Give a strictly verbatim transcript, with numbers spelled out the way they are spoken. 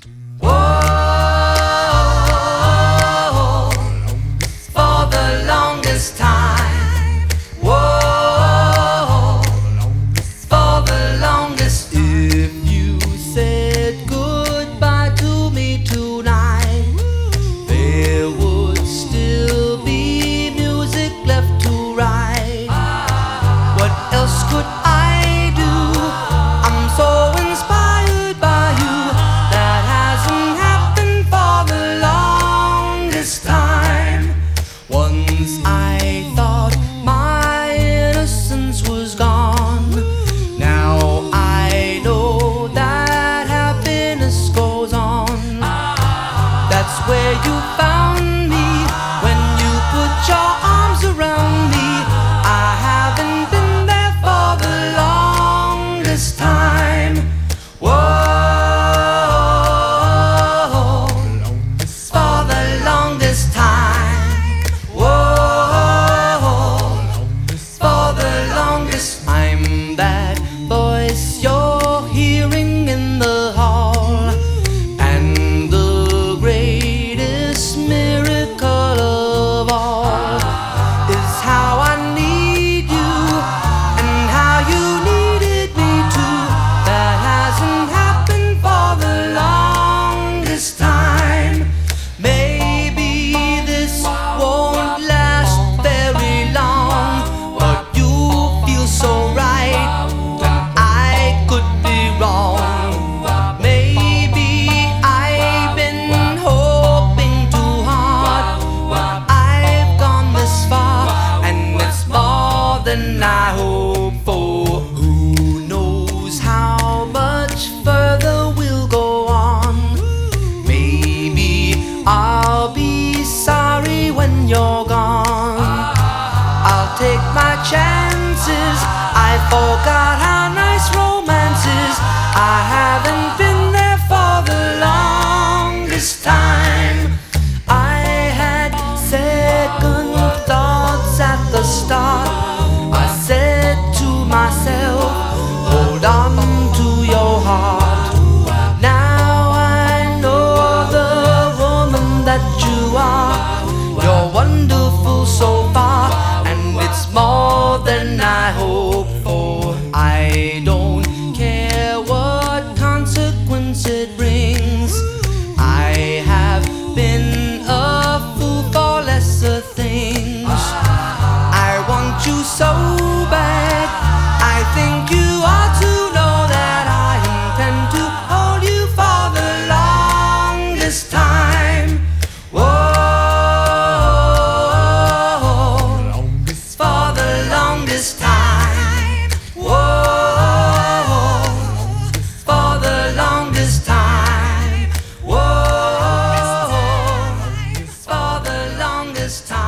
Whoa, for the longest time. Whoa, for the longest. If you said goodbye to me tonight, there would still be music left to write. What else could I do? I'm so inspired by you. That hasn't happened for the longest time. Once I thought my innocence was gone. Now I know that happiness goes on. That's where you found me when you put your arms around me. I haven't been there for the longest time. Whoa, for the longest time. Whoa, for the longest. I'm that voice you're hearing in the hall, and the greatest miracle of all is how I need you and how you needed me too. That hasn't happened for the longest time. Maybe this won't last very long, but you feel so right when I could be wrong. Maybe I've been hoping too hard, but I've gone this far, and it's more than I hope for. Who knows how much further we'll go on? Maybe I'll be sorry when you're gone. I'll take my chances. I forgot how nice romance is. I haven't been there for the longest time. I had second thoughts at the start. I said to myself, hold on to your heart. Now I know the woman that you are. You're wonderful so far, and it's more than I hoped for. I don't care what consequence it brings. I have been a fool for lesser things. I want you so bad. I think you ought to know that I intend to hold you for the longest time. Whoa, for the longest time. Whoa, for the longest time. Whoa, for the longest time.